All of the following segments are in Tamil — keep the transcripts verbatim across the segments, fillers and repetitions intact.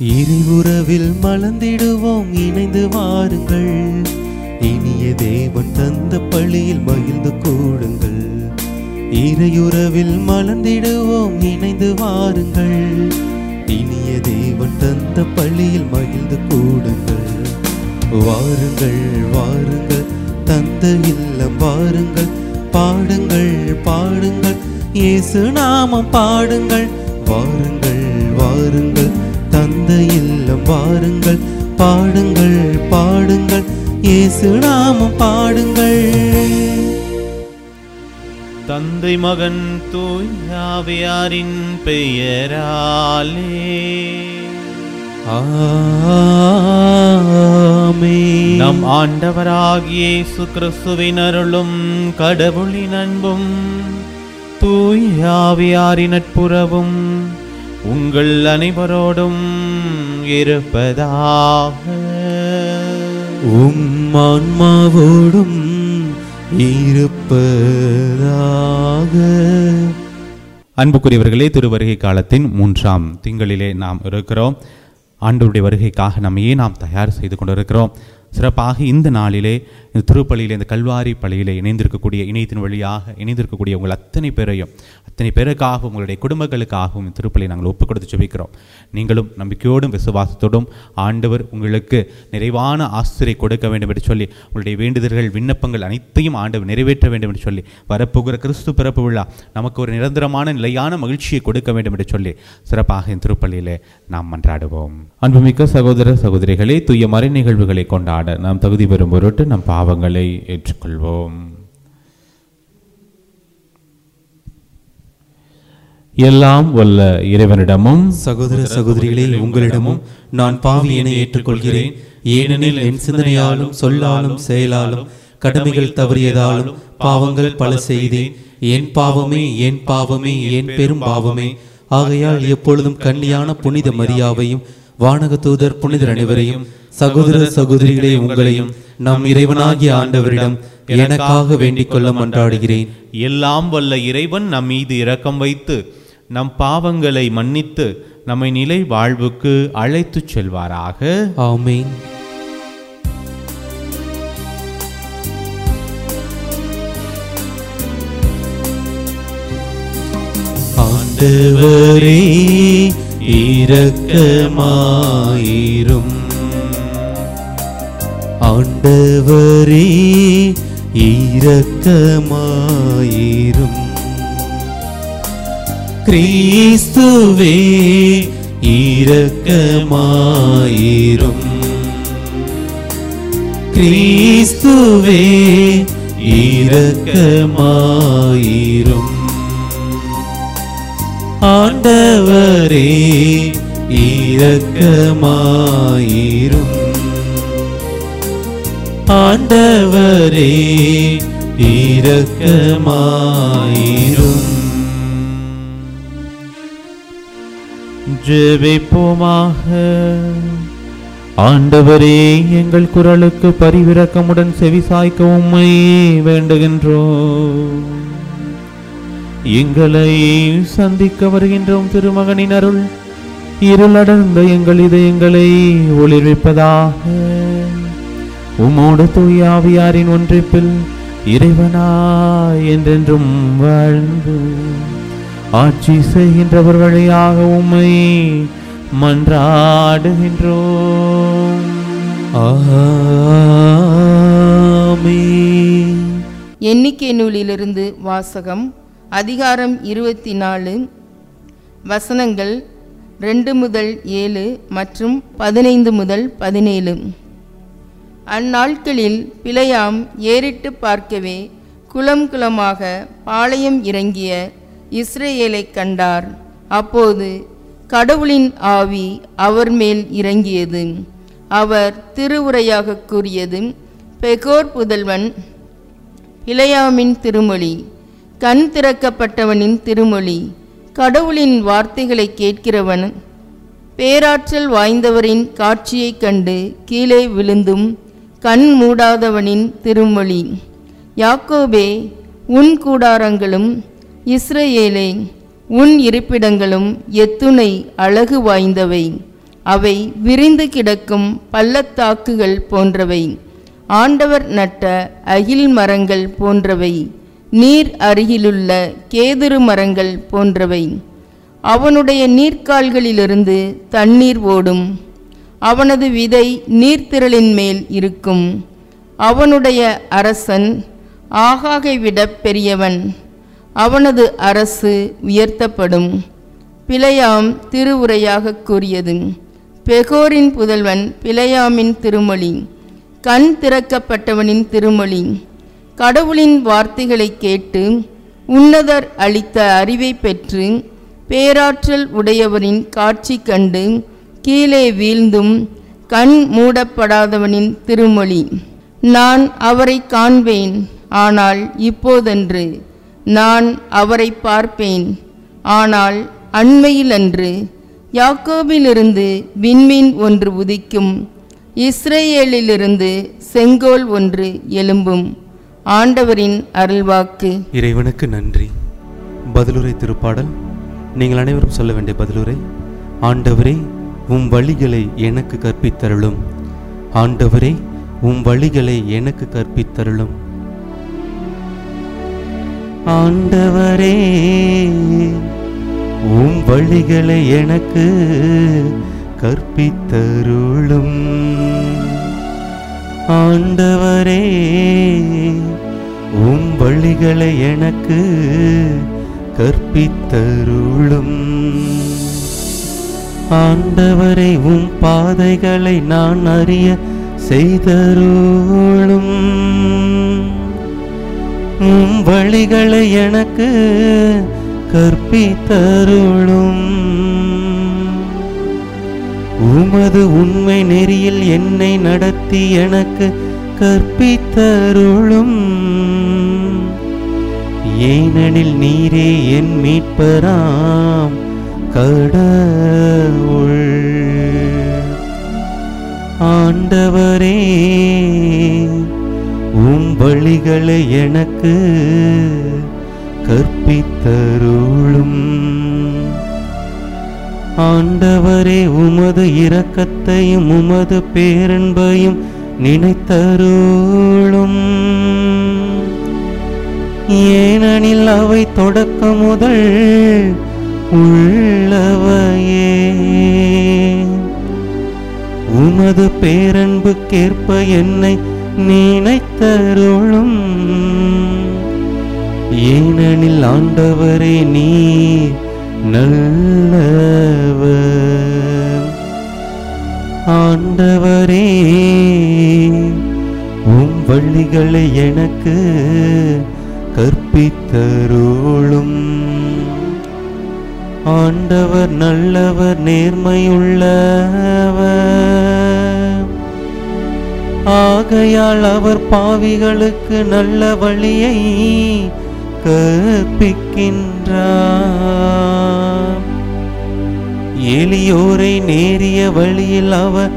இறையுறவில் மலர்ந்திடுவோம், இணைந்து வாருங்கள். இனிய தேவன் தந்த பழியில் மகிழ்ந்து கூடுங்கள். இறையுறவில் மலர்ந்திடுவோம், இணைந்து வாருங்கள். இனிய தேவன் தந்த பழியில் மகிழ்ந்து கூடுங்கள். வாருங்கள் வாருங்கள் தந்த இல்லம் வாருங்கள். பாடுங்கள் பாடுங்கள் இயேசு நாமம் பாடுங்கள். வாருங்கள் வாருங்கள் தந்த இல்லம் வாருங்கள். பாடுங்கள் பாடுங்கள் இயேசு நாமம் பாடுங்கள். தந்தை மகன் தூய் ஆவியாரின் பெயராலே ஆமென். நம் ஆண்டவராகிய இயேசு கிறிஸ்துவின் அருளும் கடவுளின் அன்பும் தூய் ஆவியாரின் நட்புறவும் உங்கள் அனைவரோடும் இருப்பதாக. உம் ஆன்மாவோடும் இருப்பதாக. அன்புக்குரியவர்களே, திருவருகை காலத்தின் மூன்றாம் திங்களிலே நாம் இருக்கிறோம். ஆண்டவருடைய வருகைக்காக நம்மையே நாம் தயார் செய்து கொண்டிருக்கிறோம். சிறப்பாக இந்த நாளிலே இந்த திருப்பலியிலே இந்த கல்வாரி பள்ளியிலே இணைந்திருக்கக்கூடிய இணையத்தின் வழியாக இணைந்திருக்கக்கூடிய உங்கள் அத்தனை பேரையும் அத்தனை பேருக்காகவும் உங்களுடைய குடும்பங்களுக்காகவும் இந்த திருப்பலியை நாங்கள் ஒப்புக் கொடுத்து ஜெபிக்கிறோம். நீங்களும் நம்பிக்கையோடும் விசுவாசத்தோடும் ஆண்டவர் உங்களுக்கு நிறைவான ஆசிரியை கொடுக்க வேண்டும் என்று சொல்லி உங்களுடைய வேண்டுதல்கள் விண்ணப்பங்கள் அனைத்தையும் ஆண்டவர் நிறைவேற்ற வேண்டும் என்று சொல்லி வரப்போகிற கிறிஸ்து பிறப்பு விழா நமக்கு ஒரு நிரந்தரமான நிலையான மகிழ்ச்சியை கொடுக்க வேண்டும் என்று சொல்லி சிறப்பாக இந்த திருப்பலியிலே நாம் மன்றாடுவோம். அன்புமிக்க சகோதர சகோதரிகளே, தூய மறை நிகழ்வுகளை கொண்டாட நாம் தகுதி பெறும் பொருட்டு நம் பாவங்களை ஏற்றுக்கொள்வோம். எல்லாம் வல்ல இறைவனிடமும் சகோதர சகோதரிகளே, உங்களிடமும் நான் பாவியனை ஏற்றுக்கொள்கிறேன். ஏனெனில் என் சிந்தனையாலும் சொல்லாலும் செயலாலும் கடமைகள் தவறியதாலும் பாவங்கள் பல செய்தேன். என் பாவமே என் பாவமே என் பெரும் பாவமே. ஆகையால் எப்பொழுதும் கன்னியான புனித மரியாவையும் வானக தூதர் புனிதர் அனைவரையும் சகோதர சகோதரிகளே உங்களையும் நம் இறைவனாகிய ஆண்டவரிடம் எனக்காக வேண்டிக் கொள்ள மன்றாடுகிறேன். எல்லாம் வல்ல இறைவன் நம் மீது இரக்கம் வைத்து நம் பாவங்களை மன்னித்து நம்மை நிலை வாழ்வுக்கு அழைத்து செல்வாராக. ஆமென். ஆண்டவரே இரக்கமாயிரும். ஆண்டவரே இரக்கமாயிரும். கிறிஸ்துவே இரக்கமாயிரும். கிறிஸ்துவே இரக்கமாயிரும். ஆண்டவரே இரக்கமாயிரும். ஆண்டவரே இரக்கமாயிரும். ஜெபிப்போமாக. ஆண்டவரே, எங்கள் குரலுக்கு பரிவிரக்கமுடன் செவிசாய்க்க உம்மை வேண்டுகின்றோம். எங்களை சந்திக்க வருகின்றோம் திருமகனின் அருள் இருளடர்ந்த எங்கள் இதயங்களை ஒளிர்விப்பதாக. உம்மோடு தூய ஆவியாரின் ஒன்றிப்பில் இறைவனாய் என்றென்றும் வாழ்ந்து ஆட்சி செய்கின்றவர் வழியாக உம்மை மன்றாடுகின்றோம். ஆமென். எண்ணிக்கை நூலிலிருந்து வாசகம். அதிகாரம் இருபத்தி நாலு, வசனங்கள் ரெண்டு முதல் ஏழு மற்றும் பதினைந்து முதல் பதினேழு. அந்நாட்களில் பிலேயாம் ஏறிட்டு பார்க்கவே குலம் குலமாக பாளையம் இறங்கிய இஸ்ரேலை கண்டார். அப்போது கடவுளின் ஆவி அவர் மேல் இறங்கியது. அவர் திருவுரையாக கூறியது: பெகோர் புதல்வன் பிலேயாமின் திருமொழி, கண் திறக்கப்பட்டவனின் திருமொழி. கடவுளின் வார்த்தைகளை கேட்கிறவன் பேராற்றல் வாய்ந்தவரின் காட்சியைக் கண்டு கீழே விழுந்தும் கண் மூடாதவனின் திருமொழி. யாக்கோபே, உன் கூடாரங்களும் இஸ்ரேலே உன் இருப்பிடங்களும் எத்துணை அழகு வாய்ந்தவை. அவை விரிந்து கிடக்கும் பள்ளத்தாக்குகள் போன்றவை. ஆண்டவர் நட்ட அகில் மரங்கள் போன்றவை. நீர் அருகிலுள்ள கேதுரு மரங்கள் போன்றவை. அவனுடைய நீர்க்கால்களிலிருந்து தண்ணீர் ஓடும். அவனது விதை நீர்த்திரளின் மேல் இருக்கும். அவனுடைய அரசன் ஆகாகை விட பெரியவன். அவனது அரசு உயர்த்தப்படும். பிலேயாம் திருவுரையாக கூறியது. பெகோரின் புதல்வன் பிலேயாமின் திருமொழி. கண் திறக்கப்பட்டவனின் திருமொழி. கடவுளின் வார்த்தைகளை கேட்டு உன்னதர் அளித்த அறிவை பெற்று பேராற்றல் உடையவரின் காட்சி கண்டு கீழே வீழ்ந்தும் கண் மூடப்படாதவனின் திருமொழி. நான் அவரை காண்பேன், ஆனால் இப்போதன்று. நான் அவரை பார்ப்பேன், ஆனால் அண்மையிலன்று. யாக்கோபிலிருந்து விண்மீன் ஒன்று உதிக்கும், இஸ்ரேலிலிருந்து செங்கோல் ஒன்று எழும்பும். ஆண்டவரின் அருள்வாக்கு. இறைவனுக்கு நன்றி. பதிலுரை திருப்பாடல். நீங்கள் அனைவரும் சொல்ல வேண்டிய பதிலுரை. ஆண்டவரே, உம் வழிகளை எனக்கு கற்பித்தருளும். ஆண்டவரே, உம் வழிகளை எனக்கு கற்பித்தருளும். ஆண்டவரே, உம் வழிகளை எனக்கு கற்பித்தருளும். ஆண்டவரே, உம் வழிகளை எனக்கு கற்பித்தருளும். ஆண்டவரே, உம் பாதைகளை நான் அறிய செய்தருளும். உம் வழிகளை எனக்கு கற்பித்தருளும். உமது உண்மை நெறியில் என்னை நடத்தி எனக்கு கற்பித்தருளும். ஏனெனில் நீரே என் மீட்பராம் கடவுள். ஆண்டவரே, உம் வழிகளை எனக்கு கற்பித்தருளும். ஆண்டவரே, உமது இரக்கத்தையும் உமது பேரன்பையும் நினைத்தருளும். ஏனெனில் அவை தொடக்க முதல் உள்ளவையே. உமது பேரன்புக்கேற்ப என்னை நினைத்தருளும். ஏனெனில் ஆண்டவரே, நீர் நல்லவர். ஆண்டவரே, உம் வழிகளை எனக்கு கற்பித்தருளும். ஆண்டவர் நல்லவர், நேர்மையுள்ளவர். ஆகையால் அவர் பாவிகளுக்கு நல்ல வழியை கற்பிக்கின்றார். எளியோரை நேரிய வழியில் அவர்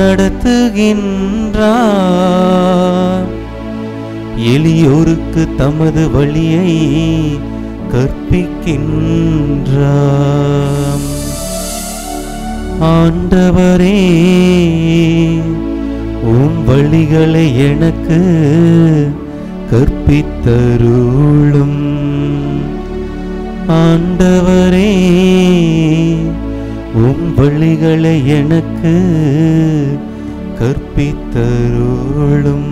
நடத்துகின்றார். எளியோருக்கு தமது வழியை கற்பிக்கின்றார். ஆண்டவரே, உம் வழிகளை எனக்கு கற்பித்தருளும். ஆண்டவரே, உம் வழிகளை எனக்கு கற்பித்தருளும்.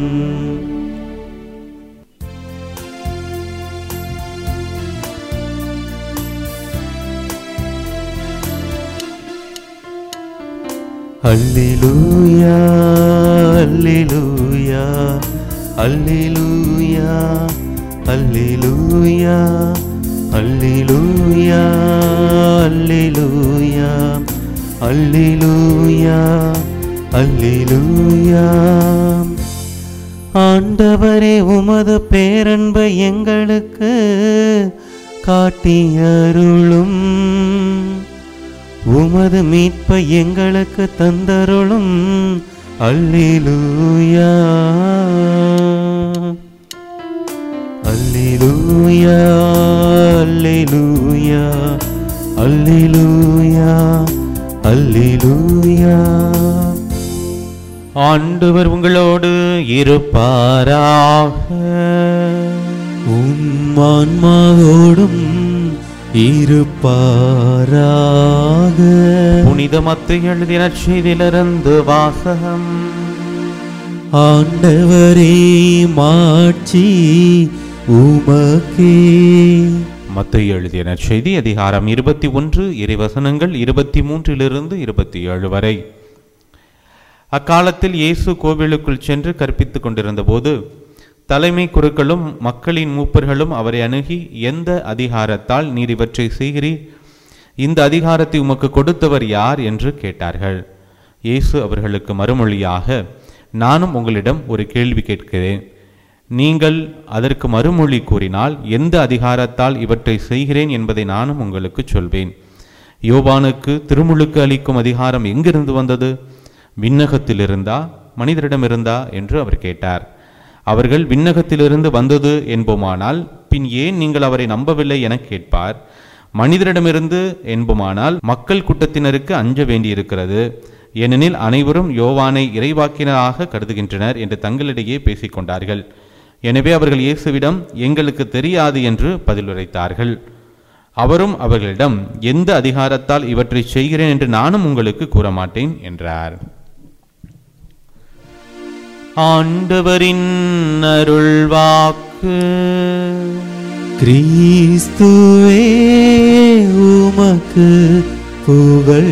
அல்லேலூயா, அல்லேலூயா, அல்லேலூயா, அல்லேலூயா, அல்லேலூயா, அல்லேலூயா, அல்லேலூயா, அல்லேலூயா. ஆண்டவரே, உமது பேரன்பை எங்களுக்கு காட்டியருளும். உமது மீட்பை எங்களுக்கு தந்தருளும். அல்லேலூயா, அல்லேலூயா, அல்லேலூயா, அல்லேலூயா, அல்லேலூயா. ஆண்டவர் உங்களோடு இருப்பாராக. உம் ஆன்மாவோடும் இருப்பாராக. புனித மத்தேயு எழுதிய நற்செய்தியிலிருந்து வாசகம். ஆண்டவரே மாட்சி உமக்கே. மத்தேயு எழுதிய நற்செய்தி அதிகாரம் இருபத்தி ஒன்று, இறைவசனங்கள் இருபத்தி மூன்றிலிருந்து இருபத்தி ஏழு வரை. அக்காலத்தில் இயேசு கோவிலுக்குள் சென்று கற்பித்துக் கொண்டிருந்த போது தலைமை குருக்களும் மக்களின் மூப்பர்களும் அவரை அணுகி, எந்த அதிகாரத்தால் நீர் இவற்றை செய்கிறீர்? இந்த அதிகாரத்தை உமக்கு கொடுத்தவர் யார் என்று கேட்டார்கள். இயேசு அவர்களுக்கு மறுமொழியாக, நானும் உங்களிடம் ஒரு கேள்வி கேட்கிறேன். நீங்கள் அதற்கு மறுமொழி கூறினால் எந்த அதிகாரத்தால் இவற்றை செய்கிறேன் என்பதை நானும் உங்களுக்கு சொல்வேன். யோவானுக்கு திருமுழுக்கு அளிக்கும் அதிகாரம் எங்கிருந்து வந்தது? விண்ணகத்தில் இருந்தா மனிதரிடம் இருந்தா என்று அவர் கேட்டார். அவர்கள் விண்ணகத்திலிருந்து வந்தது என்போமானால் பின் ஏன் நீங்கள் அவரை நம்பவில்லை என கேட்பார். மனிதரிடமிருந்து என்போமானால் மக்கள் கூட்டத்தினருக்கு அஞ்ச வேண்டியிருக்கிறது, ஏனெனில் அனைவரும் யோவானை இறைவாக்கினராக கருதுகின்றனர் என்று தங்களிடையே பேசிக்கொண்டார்கள். எனவே அவர்கள் இயேசுவிடம், எங்களுக்கு தெரியாது என்று பதிலுரைத்தார்கள். அவரும் அவர்களிடம், எந்த அதிகாரத்தால் இவற்றை செய்கிறேன் என்று நானும் உங்களுக்கு கூற மாட்டேன் என்றார். ஆண்டவரின் அருள்வாக்கு. கிறிஸ்துவே உமக்கு புகழ்.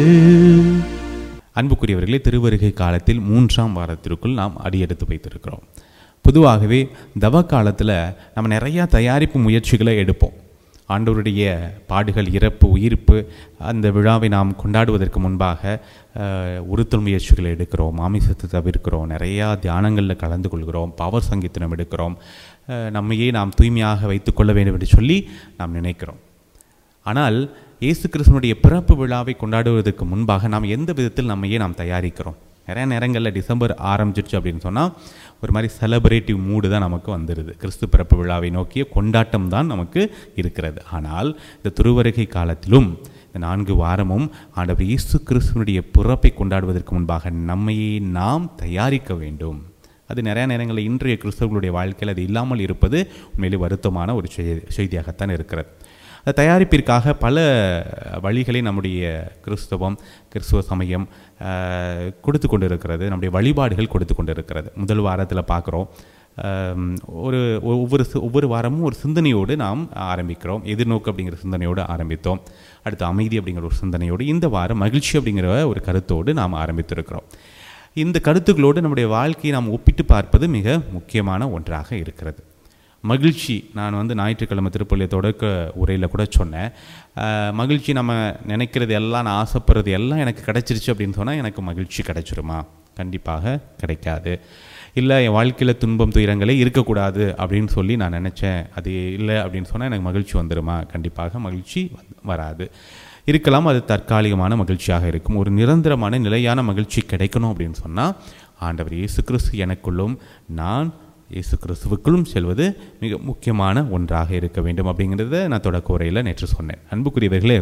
அன்புக்குரியவர்களே, திருவருகை காலத்தில் மூன்றாம் வாரத்திற்குள் நாம் அடியெடுத்து வைத்திருக்கிறோம். பொதுவாகவே தவ காலத்தில் நம்ம நிறையா தயாரிப்பு முயற்சிகளை எடுப்போம். ஆண்டவருடைய பாடுகள், இறப்பு, உயிர்ப்பு அந்த விழாவை நாம் கொண்டாடுவதற்கு முன்பாக உறுத்தல் முயற்சிகளை எடுக்கிறோம், மாமிசத்தை தவிர்க்கிறோம், நிறையா தியானங்களில் கலந்து கொள்கிறோம், பவர் சங்கீதனம் எடுக்கிறோம், நம்மையே நாம் தூய்மையாக வைத்துக்கொள்ள வேண்டும் என்று சொல்லி நாம் நினைக்கிறோம். ஆனால் இயேசு கிறிஸ்துவனுடைய பிறப்பு விழாவை கொண்டாடுவதற்கு முன்பாக நாம் எந்த விதத்தில் நம்மையே நாம் தயாரிக்கிறோம்? நிறைய நேரங்களில் டிசம்பர் ஆரம்பிச்சிருச்சு அப்படின்னு சொன்னால் ஒரு மாதிரி செலிப்ரேட்டிவ் மூடு தான் நமக்கு வந்துடுது. கிறிஸ்து பிறப்பு விழாவை நோக்கிய கொண்டாட்டம் தான் நமக்கு இருக்கிறது. ஆனால் இந்த திருவருகை காலத்திலும் இந்த நான்கு வாரமும் ஆண்டவர் இயேசு கிறிஸ்துவனுடைய பிறப்பை கொண்டாடுவதற்கு முன்பாக நம்மையே நாம் தயாரிக்க வேண்டும். அது நிறையா நேரங்களில் இன்றைய கிறிஸ்தவர்களுடைய வாழ்க்கையில் அது இல்லாமல் இருப்பது உண்மையிலே வருத்தமான ஒரு செய்தியாகத்தான் இருக்கிறது. அந்த தயாரிப்பிற்காக பல வழிகளை நம்முடைய கிறிஸ்தவம், கிறிஸ்துவ சமயம் கொடுத்து கொண்டு இருக்கிறது, நம்முடைய வழிபாடுகள் கொடுத்து கொண்டு இருக்கிறது. முதல் வாரத்தில் பார்க்குறோம், ஒரு ஒவ்வொரு ஒவ்வொரு வாரமும் ஒரு சிந்தனையோடு நாம் ஆரம்பிக்கிறோம். எதிர்நோக்கு அப்படிங்கிற சிந்தனையோடு ஆரம்பித்தோம். அடுத்து அமைதி அப்படிங்கிற ஒரு சிந்தனையோடு, இந்த வாரம் மகிழ்ச்சி அப்படிங்கிற ஒரு கருத்தோடு நாம் ஆரம்பித்திருக்கிறோம். இந்த கருத்துக்களோடு நம்முடைய வாழ்க்கையை நாம் ஒப்பிட்டு பார்ப்பது மிக முக்கியமான ஒன்றாக இருக்கிறது. மகிழ்ச்சி, நான் வந்து ஞாயிற்றுக்கிழமை திருப்பள்ளியை தொடக்க உரையில் கூட சொன்னேன், மகிழ்ச்சி நம்ம நினைக்கிறது எல்லாம், நான் ஆசைப்படுறது எல்லாம் எனக்கு கிடைச்சிருச்சு அப்படின்னு சொன்னால் எனக்கு மகிழ்ச்சி கிடைச்சிருமா? கண்டிப்பாக கிடைக்காது. இல்லை, என் வாழ்க்கையில் துன்பம் துயரங்களே இருக்கக்கூடாது அப்படின்னு சொல்லி நான் நினச்சேன், அது இல்லை அப்படின்னு சொன்னால் எனக்கு மகிழ்ச்சி வந்துடுமா? கண்டிப்பாக மகிழ்ச்சி வராது. இருக்கலாம், அது தற்காலிகமான மகிழ்ச்சியாக இருக்கும். ஒரு நிரந்தரமான நிலையான மகிழ்ச்சி கிடைக்கணும் அப்படின்னு சொன்னால் ஆண்டவர் இயேசு கிறிஸ்து எனக்குள்ளும் நான் இயேசு கிறிஸ்துவுக்குள்ளும் செல்வது மிக முக்கியமான ஒன்றாக இருக்க வேண்டும் அப்படிங்கிறத நான் தொடக்க உரையில் நேற்று சொன்னேன். அன்புக்குரியவர்களே,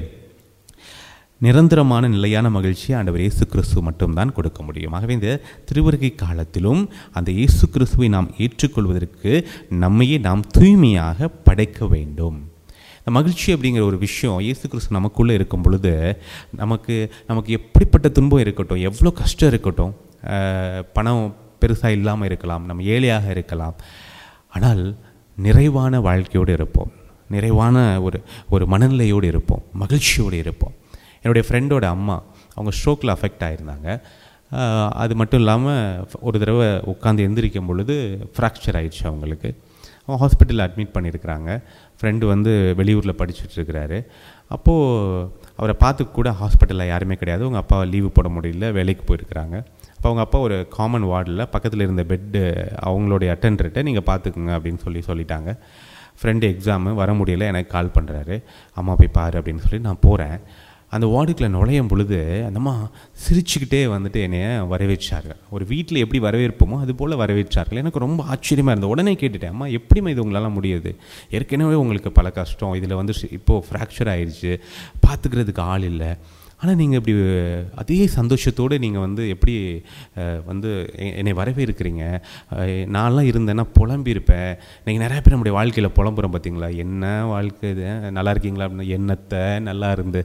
நிரந்தரமான நிலையான மகிழ்ச்சியை ஆண்டவர் இயேசு கிறிஸ்து மட்டும்தான் கொடுக்க முடியும். ஆகவே இந்த திருவருகை காலத்திலும் அந்த இயேசு கிறிஸ்துவை நாம் ஏற்றுக்கொள்வதற்கு நம்மையே நாம் தூய்மையாக படைக்க வேண்டும். இந்த மகிழ்ச்சி அப்படிங்கிற ஒரு விஷயம் இயேசு கிறிஸ்து நமக்குள்ளே இருக்கும் பொழுது நமக்கு நமக்கு எப்படிப்பட்ட துன்பம் இருக்கட்டும், எவ்வளோ கஷ்டம் இருக்கட்டும், பணம் பெருசாக இல்லாமல் இருக்கலாம், நம்ம ஏழையாக இருக்கலாம், ஆனால் நிறைவான வாழ்க்கையோடு இருப்போம், நிறைவான ஒரு ஒரு மனநிலையோடு இருப்போம், மகிழ்ச்சியோடு இருப்போம். என்னுடைய ஃப்ரெண்டோட அம்மா, அவங்க ஸ்ட்ரோக்கில் அஃபெக்ட் ஆகியிருந்தாங்க. அது மட்டும் இல்லாமல் ஒரு தடவை உட்காந்து எந்திரிக்கும் பொழுது ஃப்ராக்சர் ஆகிடுச்சு அவங்களுக்கு. அவங்க ஹாஸ்பிட்டலில் அட்மிட் பண்ணியிருக்கிறாங்க. ஃப்ரெண்டு வந்து வெளியூரில் படிச்சுட்ருக்கிறாரு. அப்போது அவரை பார்த்து கூட ஹாஸ்பிட்டலில் யாருமே கிடையாது. அவங்க அப்பா லீவு போட முடியல, வேலைக்கு போயிருக்கிறாங்க. அப்போ அவங்க அப்பா ஒரு காமன் வார்டில் பக்கத்தில் இருந்த பெட்டு அவங்களுடைய அட்டெண்டர்கிட்ட நீங்கள் பார்த்துக்குங்க அப்படின்னு சொல்லி சொல்லிட்டாங்க. ஃப்ரெண்டு எக்ஸாமு வர முடியல, எனக்கு கால் பண்ணுறாரு, அம்மா போய் பாரு அப்படின்னு சொல்லி நான் போகிறேன். அந்த வார்டுக்குள்ளே நுழையும் பொழுது அந்தம்மா சிரிச்சுக்கிட்டே வந்துட்டு என்னைய வரவேற்றார்கள். ஒரு வீட்டில் எப்படி வரவேற்போமோ அது போல் வரவேற்றார்கள். எனக்கு ரொம்ப ஆச்சரியமாக இருந்தது. உடனே கேட்டுட்டேன், அம்மா எப்படிம்மா இது உங்களால் முடியுது? ஏற்கனவே உங்களுக்கு பல கஷ்டம், இதில் வந்து இப்போது ஃப்ராக்சர் ஆகிடுச்சு, பார்த்துக்கிறதுக்கு ஆள் இல்லை, ஆனால் நீங்கள் இப்படி அதே சந்தோஷத்தோடு நீங்கள் வந்து எப்படி வந்து என்னை வரவேற்கிறீங்க. நான்லாம் இருந்தேன்னா புலம்பியிருப்பேன். நீங்கள் நிறையா பேர் நம்முடைய வாழ்க்கையில் புலம்புறோம் பார்த்தீங்களா, என்ன வாழ்க்கை இது, நல்லா இருக்கீங்களா அப்படின்னு. என்னத்தை நல்லா இருந்து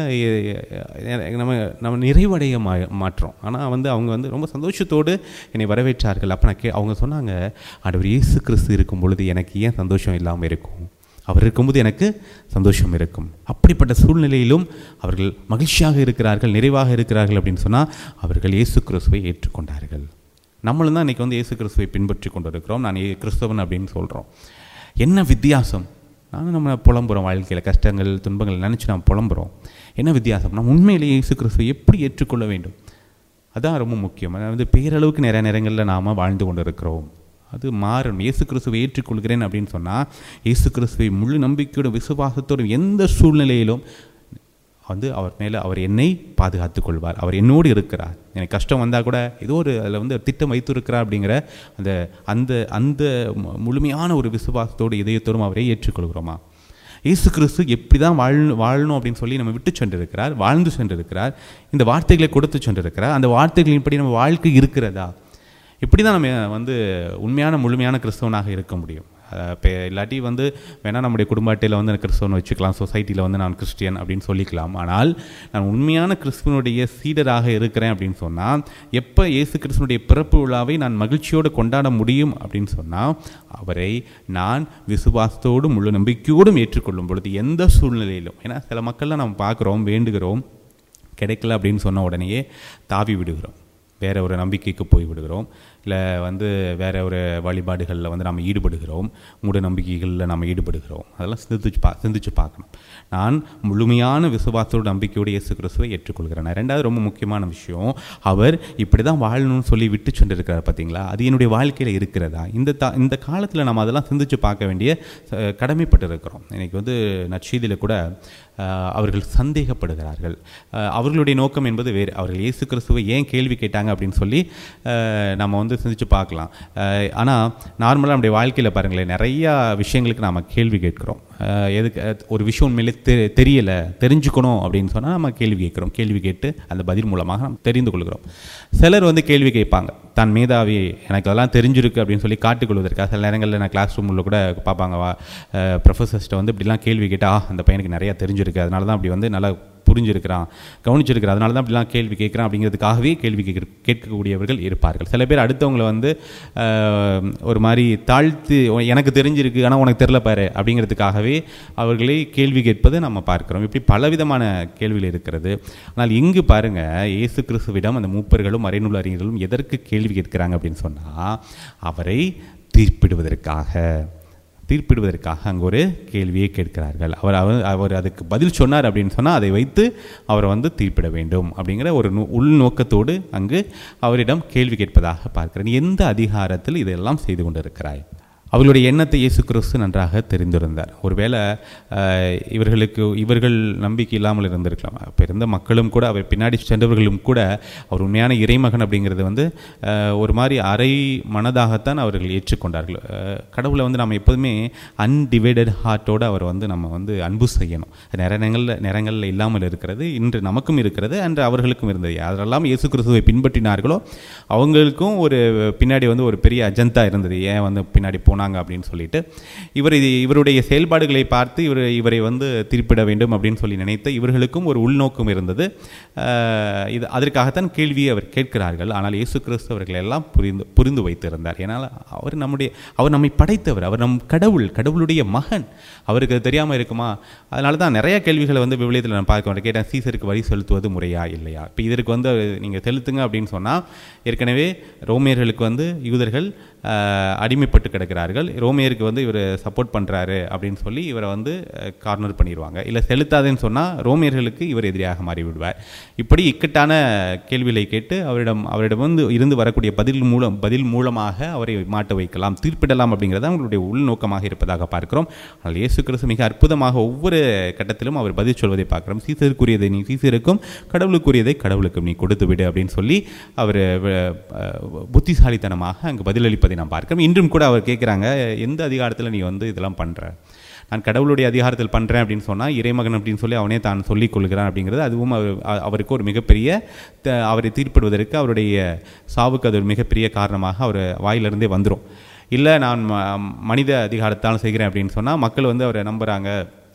நம்ம நம்ம நிறைவடைய மா மாற்றோம் ஆனால் வந்து அவங்க வந்து ரொம்ப சந்தோஷத்தோடு என்னை வரவேற்றார்கள். அப்போ நான் கே அவங்க சொன்னாங்க, ஆண்டவர் இயேசு கிறிஸ்து இருக்கும் பொழுது எனக்கு ஏன் சந்தோஷம் இல்லாமல் இருக்கும், அவர் இருக்கும்போது எனக்கு சந்தோஷம் இருக்கும். அப்படிப்பட்ட சூழ்நிலையிலும் அவர்கள் மகிழ்ச்சியாக இருக்கிறார்கள், நிறைவாக இருக்கிறார்கள் அப்படின்னு சொன்னால் அவர்கள் இயேசு கிறிஸ்துவை ஏற்றுக்கொண்டார்கள். நம்மளும் தான் இன்றைக்கி வந்து இயேசு கிறிஸ்துவை பின்பற்றி கொண்டு இருக்கிறோம். நான் கிறிஸ்தவன் அப்படின்னு சொல்கிறோம். என்ன வித்தியாசம்? நானும் நம்ம புலம்புறோம், வாழ்க்கையில் கஷ்டங்கள் துன்பங்கள் நினச்சி நாம் புலம்புறோம். என்ன வித்தியாசம்? நம்ம உண்மையிலேயே இயேசு கிறிஸ்துவை எப்படி ஏற்றுக்கொள்ள வேண்டும், அதுதான் ரொம்ப முக்கியம். அதாவது பேரளவுக்கு நிறைய நேரங்களில் நாம் வாழ்ந்து கொண்டு இருக்கிறோம். அது மாறணும். இயேசு கிறிஸ்துவை ஏற்றுக்கொள்கிறேன் அப்படின்னு சொன்னால் இயேசு கிறிஸ்துவை முழு நம்பிக்கையோடும் விசுவாசத்தோடும் எந்த சூழ்நிலையிலும் வந்து அவர் மேலே அவர் என்னை பாதுகாத்து கொள்வார். அவர் என்னோடு இருக்கிறார். எனக்கு கஷ்டம் வந்தால் கூட ஏதோ ஒரு அதில் வந்து திட்டம் வைத்திருக்கிறார் அப்படிங்கிற அந்த அந்த அந்த முழுமையான ஒரு விசுவாசத்தோடு இதயத்தோடும் அவரை ஏற்றுக்கொள்கிறோமா? இயேசு கிறிஸ்து எப்படி தான் வாழ் வாழணும் அப்படின்னு சொல்லி நம்ம விட்டு சென்றிருக்கிறார், வாழ்ந்து சென்றிருக்கிறார், இந்த வார்த்தைகளை கொடுத்து சென்றிருக்கிறார். அந்த வார்த்தைகளின்படி நம்ம வாழ்க்கை இருக்கிறதா? இப்படி தான் நம்ம வந்து உண்மையான முழுமையான கிறிஸ்தவனாக இருக்க முடியும். இப்போ இல்லாட்டி வந்து வேணால் நம்முடைய குடும்ப அட்டையில் வந்து நான் கிறிஸ்தவன் வச்சுக்கலாம், சொசைட்டியில் வந்து நான் கிறிஸ்டியன் அப்படின்னு சொல்லிக்கலாம். ஆனால் நான் உண்மையான கிறிஸ்துவனுடைய சீடராக இருக்கிறேன் அப்படின்னு சொன்னால், எப்போ இயேசு கிறிஸ்துவனுடைய பிறப்பு விழாவை நான் மகிழ்ச்சியோடு கொண்டாட முடியும் அப்படின்னு சொன்னால், அவரை நான் விசுவாசத்தோடும் முழு நம்பிக்கையோடும் ஏற்றுக்கொள்ளும் பொழுது எந்த சூழ்நிலையிலும். ஏன்னா சில மக்கள்லாம் நம்ம பார்க்குறோம், வேண்டுகிறோம், கிடைக்கல அப்படின்னு சொன்ன உடனேயே தாவி விடுகிறோம், வேறு ஒரு நம்பிக்கைக்கு போய் விடுகிறோம், இல்லை வந்து வேறு ஒரு வழிபாடுகளில் வந்து நம்ம ஈடுபடுகிறோம், மூட நம்பிக்கைகளில் நம்ம ஈடுபடுகிறோம். அதெல்லாம் சிந்திச்சு பா சிந்திச்சு பார்க்கணும். நான் முழுமையான விசுவாசத்தோட நம்பிக்கையோடு இயேசு கிறிஸ்துவை ஏற்றுக்கொள்கிறேன். ரெண்டாவது ரொம்ப முக்கியமான விஷயம், அவர் இப்படி தான் வாழணும்னு சொல்லி விட்டு சென்றிருக்கிறார் பார்த்தீங்களா, அது என்னுடைய வாழ்க்கையில் இருக்கிறதா? இந்த த இந்த காலத்தில் நம்ம அதெல்லாம் சிந்திச்சு பார்க்க வேண்டிய கடமைப்பட்டு இருக்கிறோம். இன்றைக்கி வந்து நற்செய்தியில் கூட அவர்கள் சந்தேகப்படுகிறார்கள். அவர்களுடைய நோக்கம் என்பது வேறு. அவர்கள் இயேசு கிறிஸ்துவை ஏன் கேள்வி கேட்டாங்க அப்படின்னு சொல்லி நம்ம வந்து சிந்திச்சு பார்க்கலாம். ஆனால் நார்மலாக நம்முடைய வாழ்க்கையில் பாருங்களேன், நிறையா விஷயங்களுக்கு நாம் கேள்வி கேட்குறோம். எதுக்கு ஒரு விஷயம் உண்மையிலே தெ தெரியலை தெரிஞ்சுக்கணும் அப்படின்னு சொன்னால் நம்ம கேள்வி கேட்குறோம். கேள்வி கேட்டு அந்த பதில் மூலமாக நம்ம தெரிந்து கொள்கிறோம். சிலர் வந்து கேள்வி கேட்பாங்க, தான் மேதாவி, எனக்கு அதெல்லாம் தெரிஞ்சிருக்கு அப்படின்னு சொல்லி காட்டிக்கொள்வதற்காக. சில நேரங்களில் நான் கிளாஸ் ரூமில் கூட பார்ப்பாங்க, ப்ரொஃபஸர்ஸ்ட்டை வந்து இப்படிலாம் கேள்வி கேட்டால் அந்த பையனுக்கு நிறையா தெரிஞ்சிருக்கு, அதனால தான் அப்படி வந்து நல்லா புரிஞ்சிருக்கிறான், கவனிச்சிருக்கிறான், அதனால தான் அப்படிலாம் கேள்வி கேட்குறான் அப்படிங்கிறதுக்காகவே கேள்வி கேட்க கேட்கக்கூடியவர்கள் இருப்பார்கள். சில பேர் அடுத்தவங்களை வந்து ஒரு மாதிரி தாழ்த்து, எனக்கு தெரிஞ்சிருக்கு ஆனால் உனக்கு தெரில பாரு அப்படிங்கிறதுக்காகவே அவர்களை கேள்வி கேட்பது நம்ம பார்க்கிறோம். இப்படி பலவிதமான கேள்விகள் இருக்கிறது. ஆனால் இங்கு பாருங்கள், இயேசு கிறிஸ்துவிடம் அந்த மூப்பர்களும் மறைநூல் அறிஞர்களும் எதற்கு கேள்வி கேட்கிறாங்க அப்படின்னு சொன்னால், அவரை தீர்ப்பிடுவதற்காக தீர்ப்பிடுவதற்காக அங்கே ஒரு கேள்வியை கேட்கிறார்கள். அவர் அவர் அவர் அதுக்கு பதில் சொன்னார் அப்படின்னு சொன்னால் அதை வைத்து அவரை வந்து தீர்ப்பிட வேண்டும் அப்படிங்கிற ஒரு உள்நோக்கத்தோடு அங்கு அவரிடம் கேள்வி கேட்பதாக பார்க்கிறேன். எந்த அதிகாரத்தில் இதெல்லாம் செய்து கொண்டிருக்கிறாய்? அவர்களுடைய எண்ணத்தை இயேசு கிறிஸ்து நன்றாக தெரிந்திருந்தார். ஒருவேளை இவர்களுக்கு இவர்கள் நம்பிக்கை இல்லாமல் இருந்திருக்கலாம். இப்போ இருந்த மக்களும் கூட, அவர் பின்னாடி சென்றவர்களும் கூட அவர் உண்மையான இறைமகன் அப்படிங்கிறது வந்து ஒரு மாதிரி அரை மனதாகத்தான் அவர்கள் ஏற்றுக்கொண்டார்கள். கடவுளை வந்து நம்ம எப்போதுமே அன்டிவைடட் ஹார்ட்டோடு அவர் வந்து நம்ம வந்து அன்பு செய்யணும். நிறைய நேரங்களில் நேரங்களில் இல்லாமல் இருக்கிறது, இன்று நமக்கும் இருக்கிறது, அன்று அவர்களுக்கும் இருந்தது. அதெல்லாம் இயேசு கிறிஸ்துவை பின்பற்றினார்களோ அவங்களுக்கும் ஒரு பின்னாடி வந்து ஒரு பெரிய அஜந்தா இருந்தது, ஏன் வந்து பின்னாடி போனாங்க அப்படின்னு சொல்லிட்டு. இவர் இவருடைய செயல்பாடுகளை பார்த்து இவர் இவரை வந்து தீர்ப்பிட வேண்டும் அப்படின்னு சொல்லி நினைத்த இவர்களுக்கும் ஒரு உள்நோக்கம் இருந்தது. இது அதற்காகத்தான் கேள்வியை அவர் கேட்கிறார்கள். ஆனால் இயேசு கிறிஸ்து அவர்கள் எல்லாம் புரிந்து புரிந்து வைத்திருந்தார். ஏன்னால் அவர் நம்முடைய அவர் நம்மை படைத்தவர், அவர் நம் கடவுள், கடவுளுடைய மகன். அவருக்கு அது தெரியாமல் இருக்குமா? அதனால தான் நிறைய கேள்விகளை வந்து விவிலியத்தில் நான் பார்க்க கேட்டேன். சீசருக்கு வரி செலுத்துவது முறையா இல்லையா? இப்போ இதற்கு வந்து நீங்கள் செலுத்துங்க அப்படின்னு சொன்னால், ஏற்கனவே ரோமியர்களுக்கு வந்து யூதர்கள் அடிமைப்பட்டு கிடக்கிறார்கள், ரோமியருக்கு வந்து இவர் சப்போர்ட் பண்ணுறாரு அப்படின்னு சொல்லி இவரை வந்து கார்னர் பண்ணிடுவாங்க. இல்லை செலுத்தாதுன்னு சொன்னால் ரோமியர்களுக்கு இவர் எதிரியாக மாறிவிடுவார். இப்படி இக்கட்டான கேள்விகளை கேட்டு அவரிடம் அவரிடம் வந்து இருந்து வரக்கூடிய பதில் மூலம் பதில் மூலமாக அவரை மாட்ட வைக்கலாம், தீர்ப்பிடலாம் அப்படிங்கிறத அவங்களுடைய உள்நோக்கமாக இருப்பதாக பார்க்கிறோம். ஆனால் இயேசு கிறிஸ்து மிக அற்புதமாக ஒவ்வொரு கட்டத்திலும் அவர் பதில் சொல்வதை பார்க்கிறோம். சீசருக்குரியதை நீ சீசருக்கும், கடவுளுக்குரியதை கடவுளுக்கும் நீ கொடுத்து விடு அப்படின்னு சொல்லி அவர் புத்திசாலித்தனமாக அங்கு பதிலளிப்பதை நாம் பார்க்கிறோம். இன்றும் கூட அவர் கேட்குறாங்க, எந்த அதிகாரத்தில் நீ வந்து இதெல்லாம் பண்ணுற? நான் கடவுளுடைய அதிகாரத்தில் பண்ணுறேன் அப்படின்னு சொன்னால் இறைமகன் அப்படின்னு சொல்லி அவனே தான் சொல்லிக் கொள்கிறான் அப்படிங்கிறது அதுவும் அவர் அவருக்கு ஒரு மிகப்பெரிய அவரை தீர்ப்பிடுவதற்கு அவருடைய சாவுக்கு அது ஒரு மிகப்பெரிய காரணமாக அவர் வாயிலிருந்தே வந்துடும். இல்லை நான் மனித அதிகாரத்தால் செய்கிறேன் அப்படின்னு சொன்னால் மக்கள் வந்து அவரை நம்புகிறாங்க,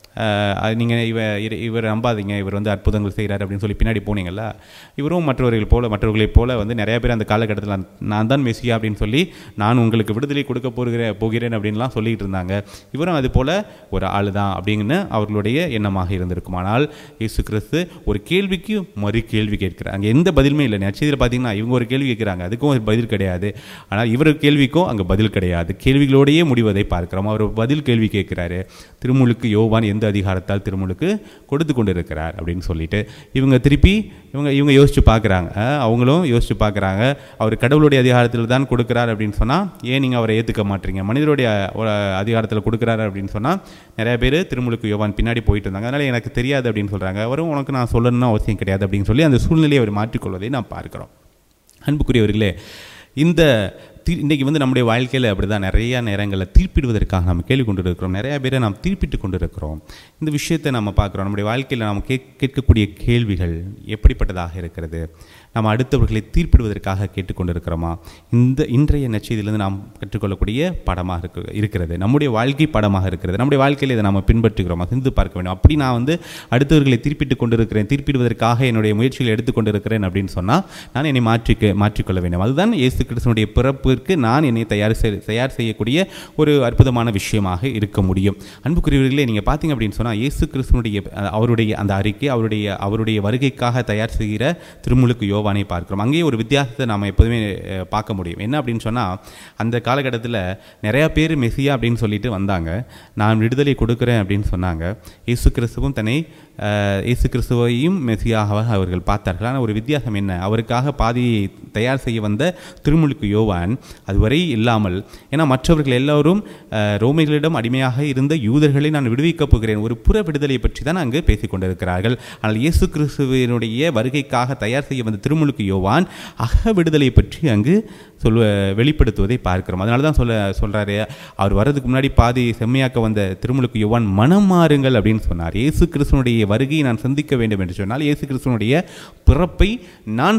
நீங்கள் இவர் இவர் நம்பாதீங்க, இவர் வந்து அற்புதங்கள் செய்கிறார் அப்படின்னு சொல்லி பின்னாடி போனீங்களா, இவரும் மற்றவர்கள் போல மற்றவர்களைப் போல வந்து நிறைய பேர் அந்த காலகட்டத்தில் நான் தான் மெசியா அப்படின்னு சொல்லி நான் உங்களுக்கு விடுதலை கொடுக்க போகிறேன் போகிறேன் அப்படின்லாம் சொல்லிகிட்டு இருந்தாங்க. இவரும் அது போல் ஒரு ஆள் தான் அப்படின்னு அவர்களுடைய எண்ணமாக இருந்திருக்கும். ஆனால் இயேசு கிறிஸ்து ஒரு கேள்விக்கு மறு கேள்வி கேட்கிறார். அங்கே எந்த பதிலுமே இல்லை. நற்செய்தியில் பார்த்தீங்கன்னா இவங்க ஒரு கேள்வி கேட்குறாங்க, அதுக்கும் ஒரு பதில் கிடையாது. ஆனால் இவர் கேள்விக்கும் அங்கே பதில் கிடையாது. கேள்விகளோடையே முடிவதை பார்க்கிறோம். அவர் பதில் கேள்வி கேட்கிறாரு, திருமுழுக்கு யோவான் எந்த அதிகாரத்தால் திருமுழுக்கு கொடுத்து கொண்டு இருக்கிறார் அப்படின்னு சொல்லிட்டு இவங்க திருப்பி இவங்க இவங்க யோசிச்சு பார்க்குறாங்க. அவங்களும் யோசிச்சு பார்க்குறாங்க, அவர் கடவுளுடைய அதிகாரத்தில் தான் கொடுக்குறார் அப்படின்னு சொன்னால் ஏன் நீங்கள் அவரை ஏற்றுக்க மாட்டீங்க, மனிதருடைய அதிகாரத்தில் கொடுக்குறாரு அப்படின்னு சொன்னால் நிறைய பேர் திருமுழுக்கு யோவான் பின்னாடி போயிட்டு இருந்தாங்க, அதனால் எனக்கு தெரியாது அப்படின்னு சொல்கிறாங்க. அவரும் உனக்கு நான் சொல்லணும்னு அவசியம் கிடையாது அப்படின்னு சொல்லி அந்த சூழ்நிலையை அவர் மாற்றிக்கொள்வதை நான் பார்க்குறோம். அன்புக்குரியவர்களே, இந்த தீ இன்றைக்கி வந்து நம்முடைய வாழ்க்கையில் அப்படி தான் நிறையா நேரங்களில் தீர்ப்பிடுவதற்காக நம்ம கேள்வி கொண்டு இருக்கிறோம். நிறையா பேரை நாம் தீர்ப்பிட்டு கொண்டு இருக்கிறோம். இந்த விஷயத்தை நம்ம பார்க்குறோம். நம்முடைய வாழ்க்கையில் நாம் கே கேட்கக்கூடிய கேள்விகள் எப்படிப்பட்டதாக இருக்கிறது? நாம் அடுத்தவர்களை தீர்ப்பிடுவதற்காக கேட்டுக்கொண்டு இருக்கிறோமா? இந்த இன்றைய நற்செய்தியிலிருந்து நாம் கற்றுக்கொள்ளக்கூடிய படமாக இருக்கு இருக்கிறது நம்முடைய வாழ்க்கை படமாக இருக்கிறது. நம்முடைய வாழ்க்கையில் இதை நாம் பின்பற்றுகிறோமா? சிந்து பார்க்க வேண்டும். அப்படி நான் வந்து அடுத்தவர்களை தீர்ப்பிட்டு கொண்டு இருக்கிறேன், தீர்ப்பிடுவதற்காக என்னுடைய முயற்சிகளை எடுத்துக்கொண்டு இருக்கிறேன் அப்படின்னு சொன்னால் நான் என்னை மாற்றிக்க மாற்றிக்கொள்ள வேண்டும். அதுதான் இயேசு கிறிஸ்துவினுடைய பிறப்பு நான் என்னை தயார் தயார் செய்யக்கூடிய ஒரு அற்புதமான விஷயமாக இருக்க முடியும். அன்புக்குரியவர்களே, நீங்கள் பார்த்தீங்க அப்படின்னு சொன்னால் இயேசு கிறிஸ்துவனுடைய அவருடைய அந்த அறிக்கை அவருடைய அவருடைய வருகைக்காக தயார் செய்கிற திருமுழுக்கு யோவானை பார்க்கிறோம். அங்கேயே ஒரு வித்தியாசத்தை நாம் எப்போதுமே பார்க்க முடியும். என்ன அப்படின்னு சொன்னால், அந்த காலகட்டத்தில் நிறையா பேர் மெசியா அப்படின்னு சொல்லிட்டு வந்தாங்க, நான் விடுதலை கொடுக்குறேன் அப்படின்னு சொன்னாங்க. இயேசு கிறிஸ்துவும் தன்னை இயேசு கிறிஸ்துவையும் மெசியாக அவர்கள் பார்த்தார்கள். ஆனால் ஒரு வித்தியாசம் என்ன? அவருக்காக பாதியை தயார் செய்ய வந்த திருமுழுக்கு யோவான் அதுவரை இல்லாமல், ஏன்னா மற்றவர்கள் எல்லோரும் ரோமைகளிடம் அடிமையாக இருந்த யூதர்களை நான் விடுவிக்கப் போகிறேன், ஒரு புற விடுதலை பற்றி தான் அங்கு பேசிக் கொண்டிருக்கிறார்கள். ஆனால் இயேசு கிறிஸ்துவினுடைய வருகைக்காக தயார் செய்ய வந்த திருமுழுக்கு யோவான் அக விடுதலை பற்றி அங்கு சொல்ல வெளிப்படுத்துவதை பார்க்கிறோம். அதனால தான் சொல்ல சொல்கிறாரு, அவர் வர்றதுக்கு முன்னாடி பாதி செம்மையாக்க வந்த திருமுழுக்கு யோவான் மனம் மாறுங்கள் அப்படின்னு சொன்னார். இயேசு கிறிஸ்துவனுடைய வருகையை நான் சந்திக்க வேண்டும் என்று சொன்னால், இயேசு கிறிஸ்துவனுடைய பிறப்பை நான்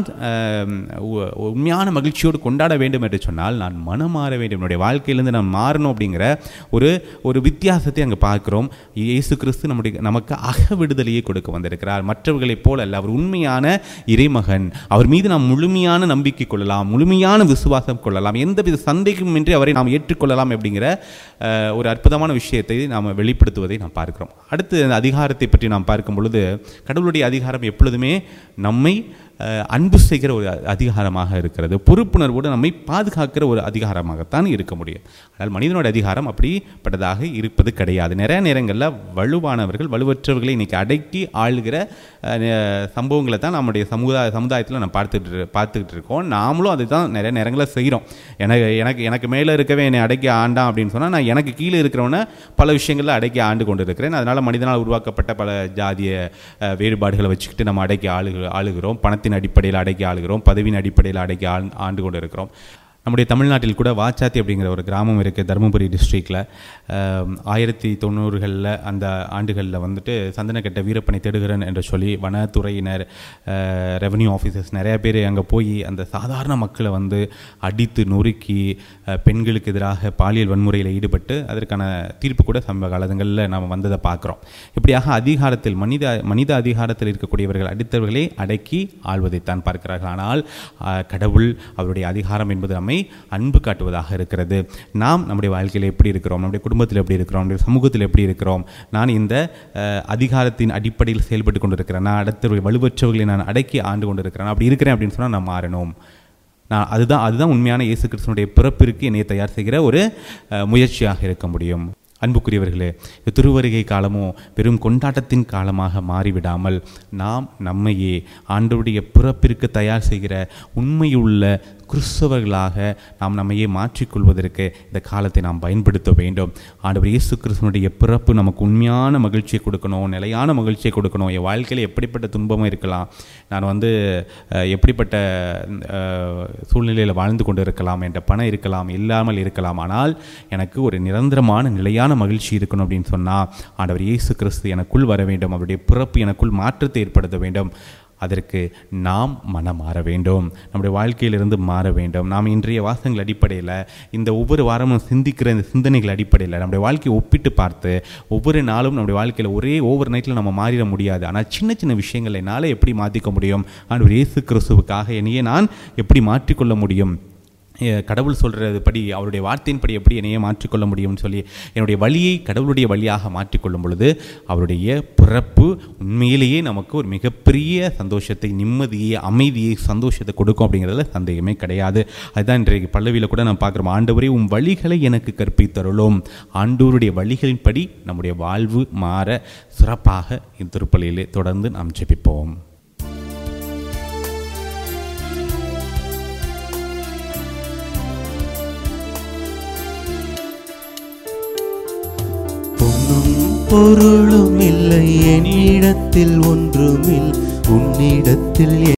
உண்மையான மகிழ்ச்சியோடு கொண்டாட வேண்டும் என்று சொன்னால் நான் மனம் மாற வேண்டும், என்னுடைய வாழ்க்கையிலிருந்து நான் மாறணும் அப்படிங்கிற ஒரு ஒரு வித்தியாசத்தை அங்கே பார்க்கிறோம். இயேசு கிறிஸ்து நம்முடைய நமக்கு அக விடுதலையை கொடுக்க வந்திருக்கிறார். மற்றவர்களைப் போல அல்ல, அவர் உண்மையான இறைமகன். அவர் மீது நாம் முழுமையான நம்பிக்கை கொள்ளலாம், முழுமையான விசுவாசம் கொள்ளலாம், எந்தவித சந்தேகமின்றி அவரை நாம் ஏற்றுக்கொள்ளலாம் அப்படிங்கிற ஒரு அற்புதமான விஷயத்தை நாம் வெளிப்படுத்துவதை நாம் பார்க்கிறோம். அடுத்து அந்த அதிகாரத்தை பற்றி நாம் பார்க்கும் பொழுது, கடவுளுடைய அதிகாரம் எப்பொழுதுமே நம்மை அன்பு செய்கிற ஒரு அதிகாரமாக இருக்கிறது. பொறுப்புணர்வோடு நம்மை பாதுகாக்கிற ஒரு அதிகாரமாகத்தான் இருக்க முடியும். ஆனால் மனிதனோட அதிகாரம் அப்படிப்பட்டதாக இருப்பது கிடையாது. நிறைய நேரங்களில் வலுவானவர்கள் வலுவற்றவர்களை இன்றைக்கி அடக்கி ஆளுகிற சம்பவங்களை தான் நம்முடைய சமுதாய சமுதாயத்தில் நம்ம பார்த்துட்டு பார்த்துக்கிட்டு இருக்கோம். நாமளும் அதை தான் நிறைய நேரங்களில் செய்கிறோம். எனக்கு எனக்கு எனக்கு மேலே இருக்கவே என்னை அடக்கி ஆண்டான் அப்படின்னு சொன்னால், நான் எனக்கு கீழே இருக்கிறவனை பல விஷயங்களில் அடக்கி ஆண்டு கொண்டு இருக்கிறேன். அதனால் மனிதனால் உருவாக்கப்பட்ட பல ஜாதிய வேறுபாடுகளை வச்சுக்கிட்டு நம்ம அடக்கி ஆளு ஆளுகிறோம் பணத்தை அடிப்படையில் அடக்கி ஆளுகிறோம், பதவியின் அடிப்படையில் அடக்கி ஆண்டு கொண்டு இருக்கிறோம். நம்முடைய தமிழ்நாட்டில் கூட வாச்சாத்தி அப்படிங்கிற ஒரு கிராமம் இருக்குது, தருமபுரி டிஸ்ட்ரிக்டில். ஆயிரத்தி தொண்ணூறுகளில் அந்த ஆண்டுகளில் வந்துட்டு சந்தனக்கட்டை வீரப்பனை தேடுகிறேன் என்று சொல்லி வனத்துறையினர், ரெவன்யூ ஆஃபீஸர்ஸ் நிறையா பேர் அங்கே போய் அந்த சாதாரண மக்களை வந்து அடித்து நொறுக்கி பெண்களுக்கு எதிராக பாலியல் வன்முறையில் ஈடுபட்டு அதற்கான தீர்ப்பு கூட சமீப காலங்களில் நாம் வந்ததை பார்க்குறோம். இப்படியாக அதிகாரத்தில் மனித மனித அதிகாரத்தில் இருக்கக்கூடியவர்கள் அடுத்தவர்களை அடக்கி ஆள்வதைத்தான் பார்க்கிறார்கள். ஆனால் கடவுள் அவருடைய அதிகாரம் என்பது நம்மை அன்பு காட்டுவதாக இருக்கிறது. நாம் நம்முடைய வாழ்க்கையில் எப்படி இருக்கிறோம், நம்முடைய குடும்பத்தில் எப்படி இருக்கிறோம், நம்முடைய சமூகத்தில் எப்படி இருக்கிறோம், நான் இந்த அதிகாரத்தின் அடிப்படையில் செயல்பட்டு கொண்டிருக்கிறேன், நான் அடுத்த வலுவற்றவர்களை நான் அடக்கி ஆண்டு கொண்டிருக்கிறேன், அப்படி இருக்கிறேன் அப்படின்னு சொன்னால் நான் மாறணும். நான் அதுதான் அதுதான் உண்மையான இயேசு கிறிஸ்துவினுடைய பிறப்பிற்கு என்னை தயார் செய்கிற ஒரு முயற்சியாக இருக்க முடியும். அன்புக்குரியவர்களே, திருவருகை காலமோ வெறும் கொண்டாட்டத்தின் காலமாக மாறிவிடாமல் நாம் நம்மையே ஆண்டவருடைய பிறப்பிற்கு தயார் செய்கிற உண்மையுள்ள கிறிஸ்தவர்களாக நாம் நம்மையே மாற்றிக்கொள்வதற்கு இந்த காலத்தை நாம் பயன்படுத்த வேண்டும். ஆண்டவர் இயேசு கிறிஸ்துவனுடைய பிறப்பு நமக்கு உண்மையான மகிழ்ச்சியை கொடுக்கணும், நிலையான மகிழ்ச்சியை கொடுக்கணும். என் வாழ்க்கையில் எப்படிப்பட்ட துன்பமும் இருக்கலாம், நான் வந்து எப்படிப்பட்ட சூழ்நிலையில் வாழ்ந்து கொண்டு இருக்கலாம், என்ற பணம் இருக்கலாம், இல்லாமல் இருக்கலாம், ஆனால் எனக்கு ஒரு நிரந்தரமான நிலையான மகிழ்ச்சி இருக்கணும் அப்படின்னு சொன்னால் ஆண்டவர் இயேசு கிறிஸ்து எனக்குள் வர வேண்டும். அவருடைய பிறப்பு எனக்குள் மாற்றத்தை ஏற்படுத்த வேண்டும். அதற்கு நாம் மனம் மாற வேண்டும், நம்முடைய வாழ்க்கையிலிருந்து மாற வேண்டும். நாம் இன்றைய வாசகங்கள் அடிப்படையில், இந்த ஒவ்வொரு வாரமும் சிந்திக்கிற இந்த சிந்தனைகள் அடிப்படையில் நம்முடைய வாழ்க்கையை ஒப்பிட்டு பார்த்து ஒவ்வொரு நாளும் நம்முடைய வாழ்க்கையில் ஒரே ஓவர் நைட்டில் நம்ம மாறிட முடியாது. ஆனால் சின்ன சின்ன விஷயங்களை என்னால் எப்படி மாற்றிக்க முடியும், ஆண்டவர் இயேசு கிறிஸ்துவுக்காக என்னையே நான் எப்படி மாற்றிக்கொள்ள முடியும், கடவுள் சொல்கிறது படி அவருடைய வார்த்தையின்படி எப்படி என்னையே மாற்றிக்கொள்ள முடியும்னு சொல்லி என்னுடைய வழியை கடவுளுடைய வழியாக மாற்றிக்கொள்ளும் பொழுது அவருடைய பிறப்பு உண்மையிலேயே நமக்கு ஒரு மிகப்பெரிய சந்தோஷத்தை, நிம்மதியை, அமைதியை, சந்தோஷத்தை கொடுக்கும் அப்படிங்கிறதுல சந்தேகமே கிடையாது. அதுதான் இன்றைக்கு பல்லவியில் கூட நான் பார்க்குறோம், ஆண்டவரே உம் வழிகளை எனக்கு கற்பித்தருளும். ஆண்டவருடைய வழிகளின்படி நம்முடைய வாழ்வு மாற சிறப்பாக இந்த திருப்பலியிலே தொடர்ந்து நாம் ஜெபிப்போம். பொருளும் இல்லை என்னிடத்தில், ஒன்றுமில் உன்னிடத்தில்